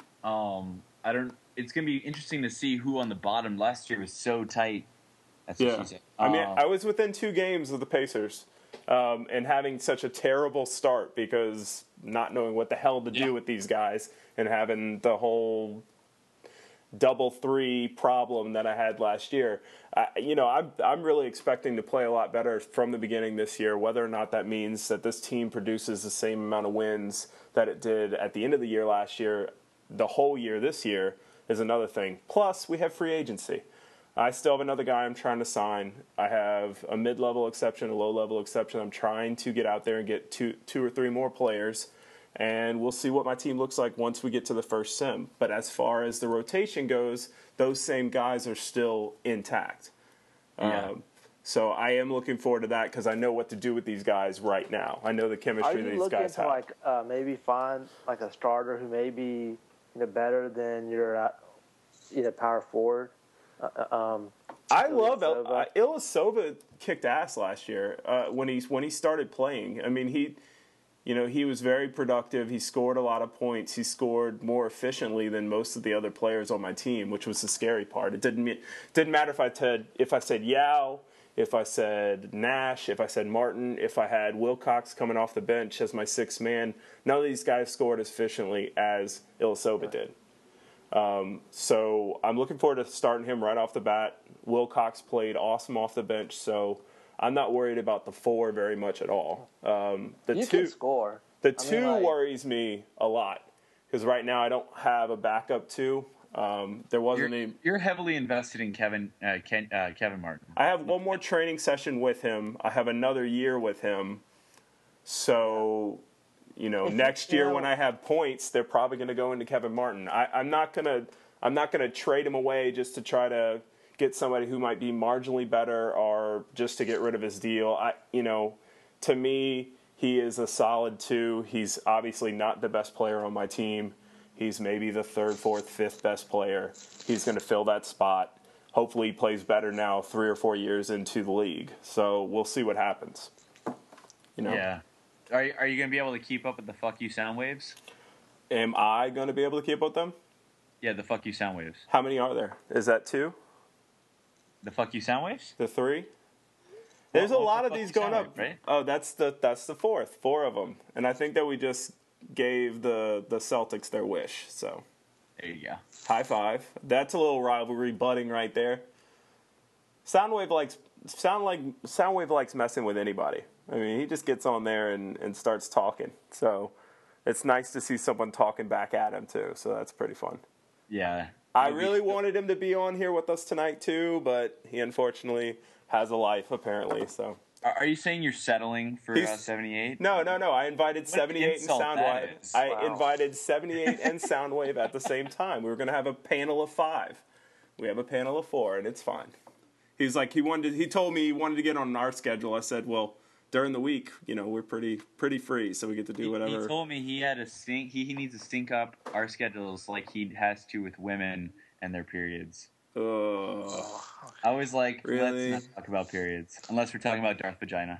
It's gonna be interesting to see who on the bottom. Last year was so tight. That's what she said. I mean, I was within 2 games of the Pacers. And having such a terrible start because not knowing what the hell to do with these guys and having the whole double 3 problem that I had last year. I'm really expecting to play a lot better from the beginning this year. Whether or not that means that this team produces the same amount of wins that it did at the end of the year last year, the whole year this year, is another thing. Plus, we have free agency. I still have another guy I'm trying to sign. I have a mid-level exception, a low-level exception. I'm trying to get out there and get two or three more players, and we'll see what my team looks like once we get to the first sim. But as far as the rotation goes, those same guys are still intact. Yeah. So I am looking forward to that because I know what to do with these guys right now. I know the chemistry these guys have. Are you looking to maybe find like a starter who may be better than your power forward? I love Ilyasova kicked ass last year when he started playing. I mean, he was very productive. He scored a lot of points. He scored more efficiently than most of the other players on my team, which was the scary part. It didn't matter if I said Yao, if I said Nash, if I said Martin, if I had Wilcox coming off the bench as my 6th man. None of these guys scored as efficiently as Ilyasova did. So I'm looking forward to starting him right off the bat. Wilcox played awesome off the bench, so I'm not worried about the 4 very much at all. You can score. The 2 worries me a lot because right now I don't have a backup 2. There wasn't any. You're heavily invested in Kevin Martin. I have one more training session with him. I have another year with him. So. Next year when I have points, they're probably going to go into Kevin Martin. I'm not gonna trade him away just to try to get somebody who might be marginally better or just to get rid of his deal. To me, he is a solid 2. He's obviously not the best player on my team. He's maybe the 3rd, 4th, 5th best player. He's going to fill that spot. Hopefully, he plays better now 3 or 4 years into the league. So we'll see what happens. Yeah. Are you going to be able to keep up with the fuck you sound waves? Am I going to be able to keep up with them? Yeah, the fuck you sound waves. How many are there? Is that 2? The fuck you sound waves? The 3? There's a lot of these going up. Wave, right? Oh, that's the 4th. 4 of them. And I think that we just gave the Celtics their wish. So there you go. High five. That's a little rivalry budding right there. Soundwave likes messing with anybody. I mean, he just gets on there and starts talking. So it's nice to see someone talking back at him, too. So that's pretty fun. Yeah. I really wanted him to be on here with us tonight, too, but he unfortunately has a life, apparently. So. Are you saying you're settling for 78? No. I invited 78 and Soundwave. Invited 78 and Soundwave at the same time. We were going to have a panel of 5. We have a panel of 4, and it's fine. He's like, he told me he wanted to get on our schedule. I said, well, during the week, we're pretty free, so we get to do whatever. He told me he had to sync. He needs to sync up our schedules like he has to with women and their periods. I was like, really? Let's not talk about periods unless we're talking about Darth Vagina.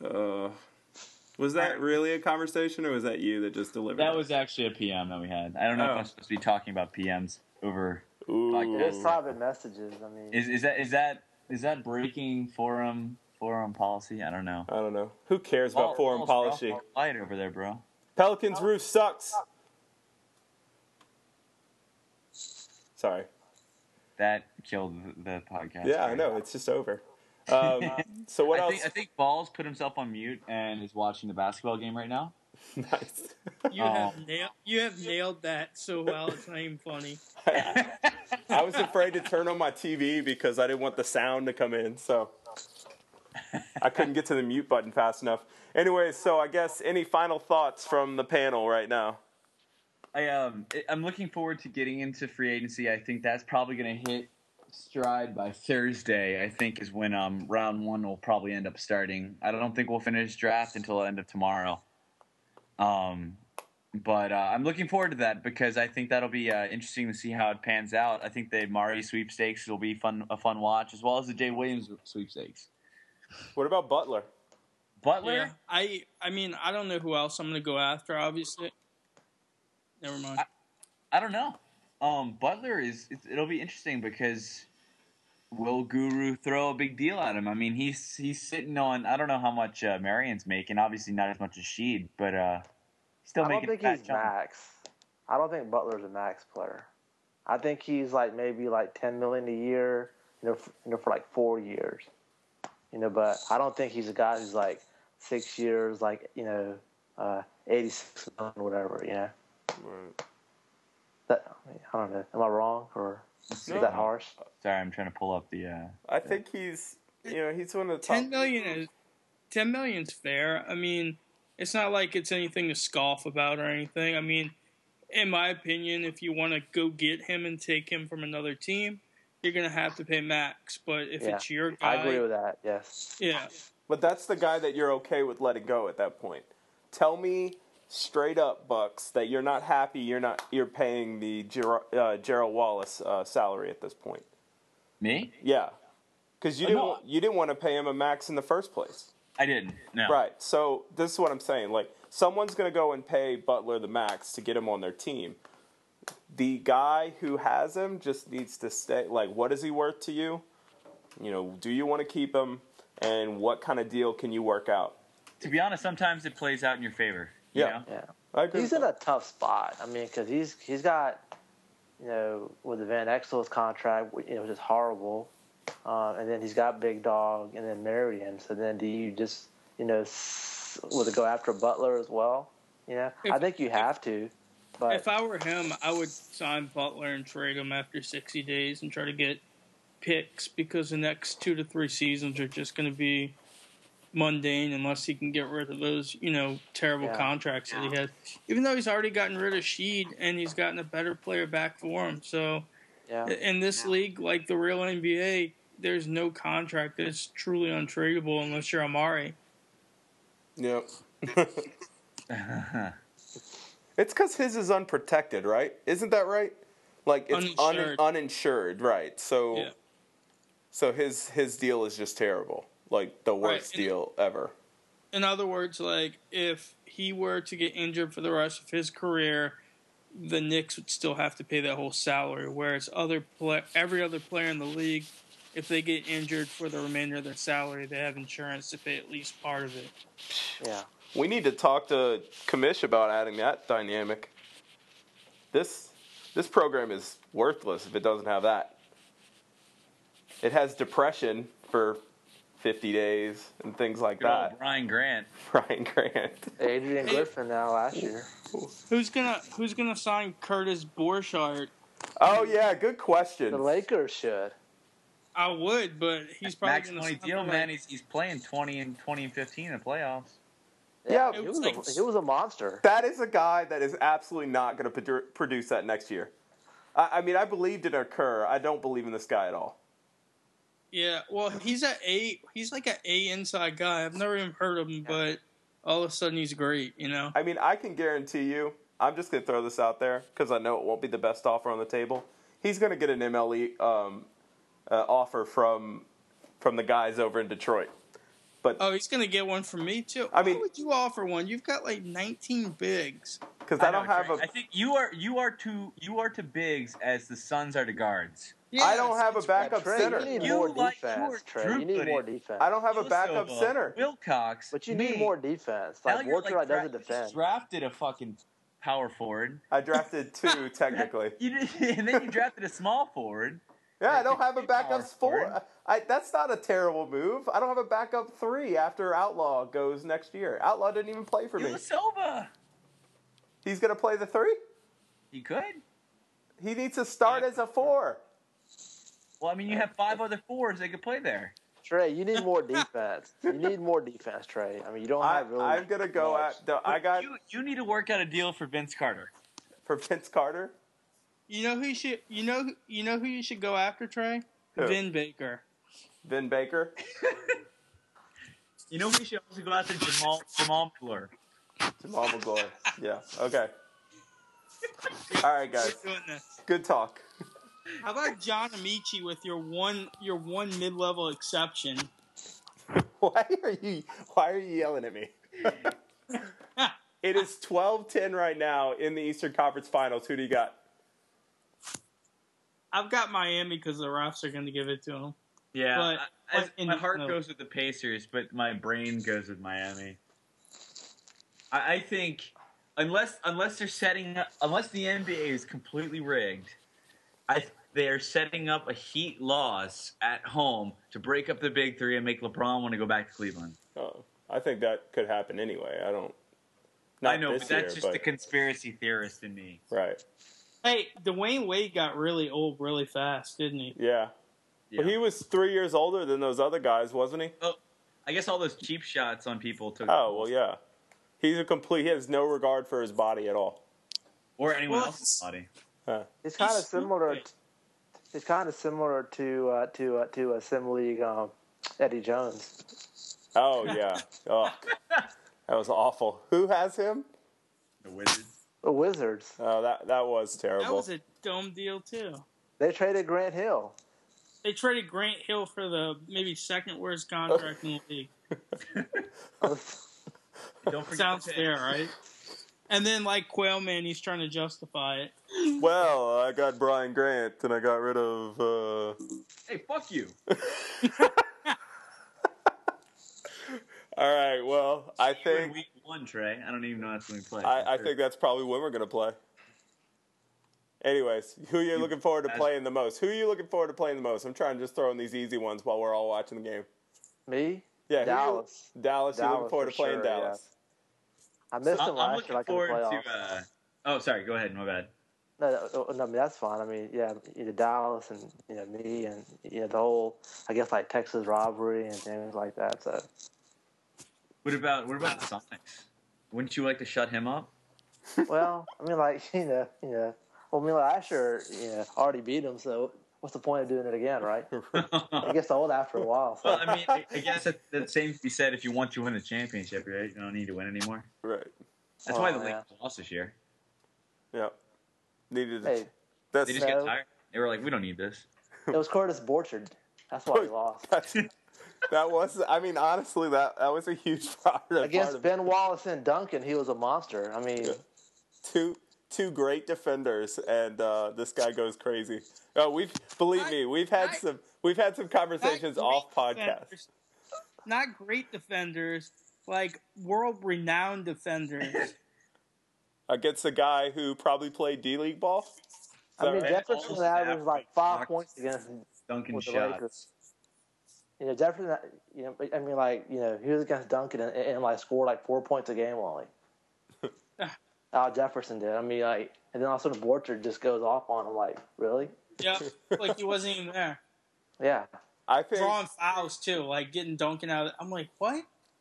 Was that really a conversation, or was that you that just delivered? That was actually a PM that we had. I don't know if I'm supposed to be talking about PMs over podcast. There's private messages. I mean, is that breaking forum policy? I don't know. Who cares about forum policy? Light over there, bro. Pelicans roof sucks. Sorry. That killed the podcast. Yeah, I know. It's just over. So what else? I think Balls put himself on mute and is watching the basketball game right now. Nice. You have nailed that so well. It's not even funny. I was afraid to turn on my TV because I didn't want the sound to come in, so I couldn't get to the mute button fast enough. Anyway, so I guess any final thoughts from the panel right now? I'm looking forward to getting into free agency. I think that's probably going to hit stride by Thursday. I think is when round 1 will probably end up starting. I don't think we'll finish draft until the end of tomorrow. But I'm looking forward to that because I think that'll be interesting to see how it pans out. I think the Murray sweepstakes will be a fun watch, as well as the Jay Williams sweepstakes. What about Butler? Butler? Yeah, I mean, I don't know who else I'm going to go after, obviously. Never mind. I don't know. Butler it'll be interesting because will Guru throw a big deal at him? I mean, he's sitting on, I don't know how much Marion's making, obviously not as much as Sheed, but still making a fat jump. I don't think he's max. I don't think Butler's a max player. I think he's maybe $10 million a year, for 4 years. But I don't think he's a guy who's 6 years, 86 million or whatever, Right. I don't know. Am I wrong or is that harsh? Sorry, I'm trying to pull up the. I think he's one of the top. 10 million's fair. I mean, it's not like it's anything to scoff about or anything. I mean, in my opinion, if you want to go get him and take him from another team, you're going to have to pay max. But if it's your guy, I agree with that. Yes. Yeah. But that's the guy that you're okay with letting go at that point. Tell me straight up, Bucks, that you're not happy. You're paying the Gerald Wallace salary at this point. Me? Yeah, because you didn't want to pay him a max in the first place. I didn't. No. Right. So this is what I'm saying. Someone's going to go and pay Butler the max to get him on their team. The guy who has him just needs to stay. What is he worth to you? Do you want to keep him? And what kind of deal can you work out? To be honest, sometimes it plays out in your favor. Yeah. I agree. He's in a tough spot. I mean, because he's got, with the Van Exel's contract, which is horrible, and then he's got Big Dog, and then Marion. So then do you just, will it go after Butler as well? I think you have to. But if I were him, I would sign Butler and trade him after 60 days and try to get picks because the next 2 to 3 seasons are just going to be mundane unless he can get rid of those, terrible contracts that he had. Even though he's already gotten rid of Sheed and he's gotten a better player back for him. So in this league, like the real NBA, there's no contract that's truly untradeable unless you're Amari. Yep. It's because his is unprotected, right? Isn't that right? It's uninsured, right? So, so his deal is just terrible. The worst deal ever. In other words, if he were to get injured for the rest of his career, the Knicks would still have to pay that whole salary. Whereas every other player in the league, if they get injured for the remainder of their salary, they have insurance to pay at least part of it. Yeah. We need to talk to Kamish about adding that dynamic. This program is worthless if it doesn't have that. It has depression for 50 days and things like that. Brian Grant. Adrian Griffin now last year. Who's gonna sign Curtis Borchardt? Oh yeah, good question. The Lakers should. I would, but he's probably max money deal, man. He's playing 20 and 15 in the playoffs. Yeah, he was a monster. That is a guy that is absolutely not going to produce that next year. I mean, I believed in Kerr. I don't believe in this guy at all. Yeah, well, he's like an A inside guy. I've never even heard of him, but all of a sudden he's great, I mean, I can guarantee you, I'm just going to throw this out there because I know it won't be the best offer on the table. He's going to get an MLE offer from the guys over in Detroit. But he's going to get one from me too. I mean, why would you offer one? You've got 19 bigs. Because I don't have I think you are to bigs as the Suns are to guards. Yes, I don't have a backup center. You need more defense, Trey. You need more defense. I don't have a backup center. Wilcox. But you need more defense. Borchardt doesn't defend. Drafted a fucking power forward. I drafted 2 technically. And then you drafted a small forward. Yeah, I don't have a backup 4. That's not a terrible move. I don't have a backup 3 after Outlaw goes next year. Outlaw didn't even play for me. Silva. He's going to play the 3? He could. He needs to start as a 4. Well, I mean, you have 5 other 4s that could play there. Trey, you need more defense. You need more defense, Trey. I mean, you don't have really. I'm going to go at. You need to work out a deal for Vince Carter. For Vince Carter? You know who you should. You know who you should go after, Trey? Who? Vin Baker. Vin Baker? You know who you should also go after? Jamal McClure. Jamal McClure. Yeah. Okay. All right, guys. We're doing this. Good talk. How about John Amici with your one mid-level exception? Why are you yelling at me? It is 12-10 right now in the Eastern Conference Finals. Who do you got? I've got Miami because the refs are going to give it to them. Yeah, my heart goes with the Pacers, but my brain goes with Miami. I think unless they're setting up, unless the NBA is completely rigged, they are setting up a Heat loss at home to break up the Big Three and make LeBron want to go back to Cleveland. Oh, I think that could happen anyway. I don't. I know, but that's just the conspiracy theorist in me. Right. Hey, Dwayne Wade got really old really fast, didn't he? Yeah. But he was 3 years older than those other guys, wasn't he? Oh, I guess all those cheap shots on people took. Oh, well, yeah. He has no regard for his body at all. Or anyone else's body. It's kind of similar. It's kind of similar to a Sim League Eddie Jones. Oh, yeah. Oh, that was awful. Who has him? The Wizards. The Wizards. Oh, that was terrible. That was a dumb deal, too. They traded Grant Hill. They traded Grant Hill for the maybe second worst contract in the league. Don't forget Sounds fair, right? And then, like Quailman, he's trying to justify it. Well, I got Brian Grant, and I got rid of... Hey, fuck you. All right, well, I think... Week 1, Trey. I don't even know that's when we play. I think that's probably when we're going to play. Anyways, who are you looking forward to playing the most? Who are you looking forward to playing the most? I'm trying to just throw in these easy ones while we're all watching the game. Me? Yeah, Dallas. Dallas, you're looking forward to playing sure, Dallas. Yeah. I missed him last year. I'm looking forward to... oh, sorry. Go ahead. My bad. No, I mean, that's fine. I mean, yeah, Dallas and me and the whole, I guess, like Texas rivalry and things like that. So, what about the Sonics? Wouldn't you like to shut him up? well, I mean, like well, I mean, last year, already beat him. So, what's the point of doing it again, right? It gets old after a while. So. Well, I mean, I guess that same can be said if you want to win a championship, right? You don't need to win anymore. Right. That's why the Lakers lost this year. Yeah. Needed. Hey, they just got tired. They were like, "We don't need this." It was Curtis Borchard. That's why he lost. That was. I mean, honestly, that was a huge part against Ben Wallace and Duncan. He was a monster. I mean, two great defenders, and this guy goes crazy. Oh, we've had some conversations off podcast. Not great defenders, like world-renowned defenders. Against a guy who probably played D-League ball? I mean, right? Jefferson averaged like 5 points against Duncan with the shots. Lakers. Jefferson, I mean, like, he was against Duncan and like scored like 4 points a game only. Jefferson did. I mean, like, and then all of a sudden Borchard just goes off on him. Like, really? Yep, like he wasn't even there. Yeah. I think drawing fouls too, like getting Duncan out. I'm like, what?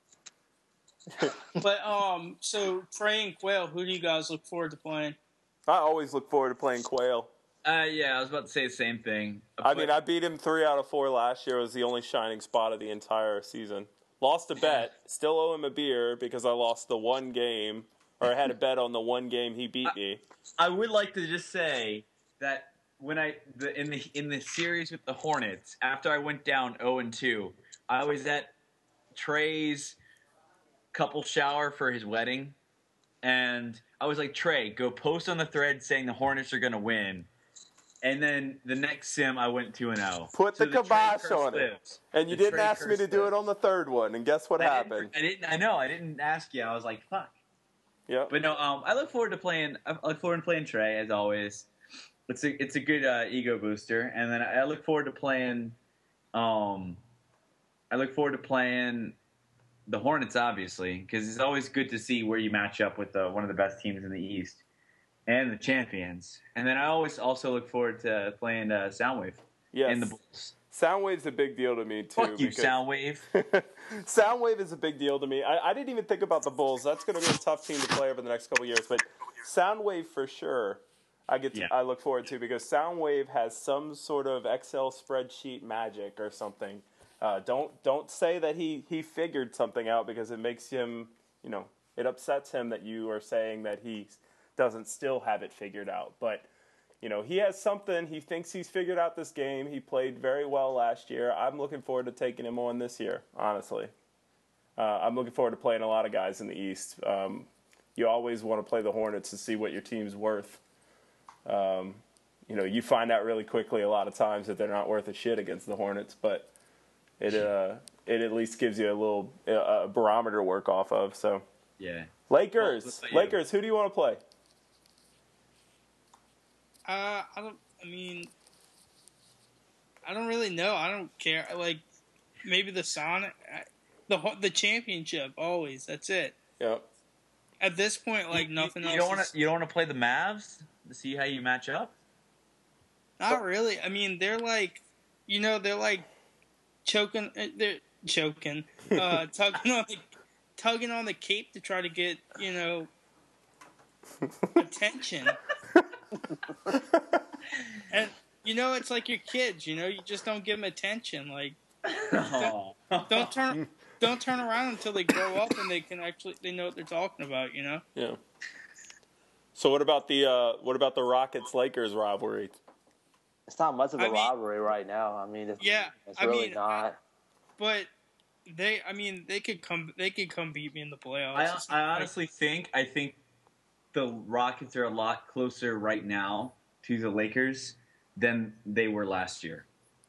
But so Trey and Quail, who do you guys look forward to playing? I always look forward to playing Quail. Yeah, I was about to say the same thing. I mean, I beat him 3 out of 4 last year. It was the only shining spot of the entire season. Lost a bet. Still owe him a beer because I lost the one game, or I had a bet on the one game he beat me. I would like to just say that when in the series with the Hornets, after I went down 0-2, I was at Trey's couple shower for his wedding, and I was like, Trey, go post on the thread saying the Hornets are going to win. And then the next sim, I went 2-0. Put the kibosh on it. And you didn't ask me to do it on the third one, and guess what happened? I didn't ask you. I was like, fuck. Yeah. But no, I look forward to playing. I look forward to playing Trey as always. It's a good ego booster, and then I look forward to playing. I look forward to playing the Hornets, obviously, because it's always good to see where you match up with one of the best teams in the East and the champions. And then I always also look forward to playing Soundwave and the Bulls. Soundwave's a big deal to me, too. Fuck you, Soundwave. Soundwave is a big deal to me. I didn't even think about the Bulls. That's going to be a tough team to play over the next couple of years. But Soundwave, for sure, I look forward to, because Soundwave has some sort of Excel spreadsheet magic or something. Don't say that he figured something out, because it makes him, it upsets him that you are saying that he doesn't still have it figured out. But he has something. He thinks he's figured out this game. He played very well last year. I'm looking forward to taking him on this year, honestly. I'm looking forward to playing a lot of guys in the East. You always want to play the Hornets to see what your team's worth. You find out really quickly a lot of times that they're not worth a shit against the Hornets, but it at least gives you a little barometer to work off of. So yeah, Lakers, who do you want to play? I don't really know. I don't care. Like, maybe the Sonic, the championship. Always. That's it. Yep. At this point, like, nothing else. You don't want to play the Mavs to see how you match up? Not really. I mean, they're like, they're like choking. They're choking. Tugging on the cape to try to get attention. And it's like your kids. You just don't give them attention. Like, don't turn around until they grow up and they know what they're talking about. Yeah. So what about the Rockets Lakers rivalry? It's not much of a rivalry right now. I mean, it's really not. But they could come beat me in the playoffs. I honestly think the Rockets are a lot closer right now to the Lakers than they were last year.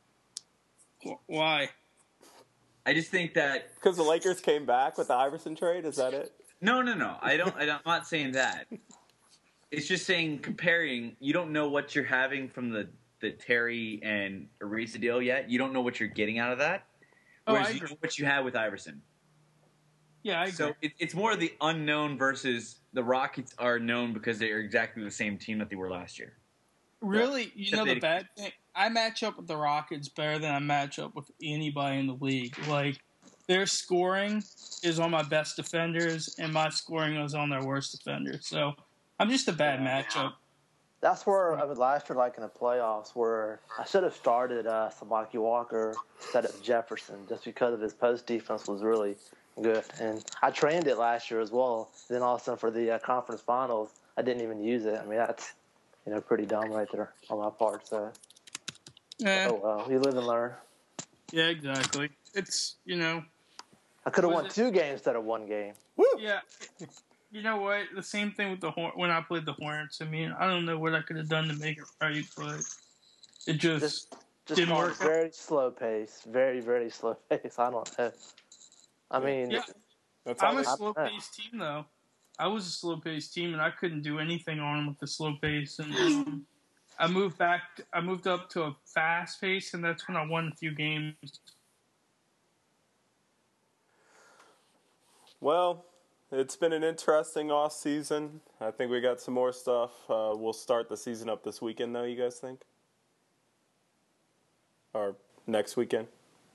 Why? I just think that because the Lakers came back with the Iverson trade. Is that it? No. I'm not saying that. It's just saying comparing. You don't know what you're having from the Terry and Ariza deal yet. You don't know what you're getting out of that. Whereas you know what you have with Iverson. Yeah, I agree. So it's more the unknown versus the Rockets are known because they are exactly the same team that they were last year. Really, the bad thing, I match up with the Rockets better than I match up with anybody in the league. Like, their scoring is on my best defenders, and my scoring is on their worst defenders. So I'm just a bad matchup. That's where last year, like in the playoffs, where I should have started Samaki Walker instead of Jefferson, just because of his post defense was really good. And I trained it last year as well. Then all of a sudden for the conference finals, I didn't even use it. I mean, that's pretty dumb right there on my part. So, oh well, you live and learn. Yeah, exactly. It's I could have won 2 games instead of 1 game. Woo! Yeah. You know what? The same thing with when I played the Hornets. I mean, I don't know what I could have done to make it right, but it just didn't work. Very slow pace. Very, very slow pace. I don't know. I mean, I'm a slow-paced team, though. I was a slow-paced team, and I couldn't do anything on them with the slow pace. And I moved up to a fast pace, and that's when I won a few games. Well, it's been an interesting off season. I think we got some more stuff. We'll start the season up this weekend, though. You guys think? Or next weekend?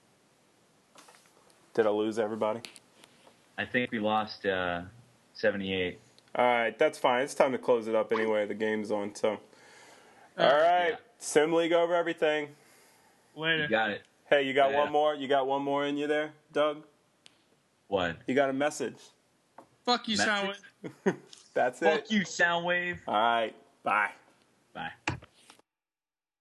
Did I lose everybody? I think we lost 78. All right, that's fine. It's time to close it up anyway. The game's on, so. All right, Sim League over everything. Later. You got it. Hey, you got one more? You got one more in you there, Doug? What? You got a message. Fuck you, Soundwave. That's it. Fuck you, Soundwave. All right, bye. Bye.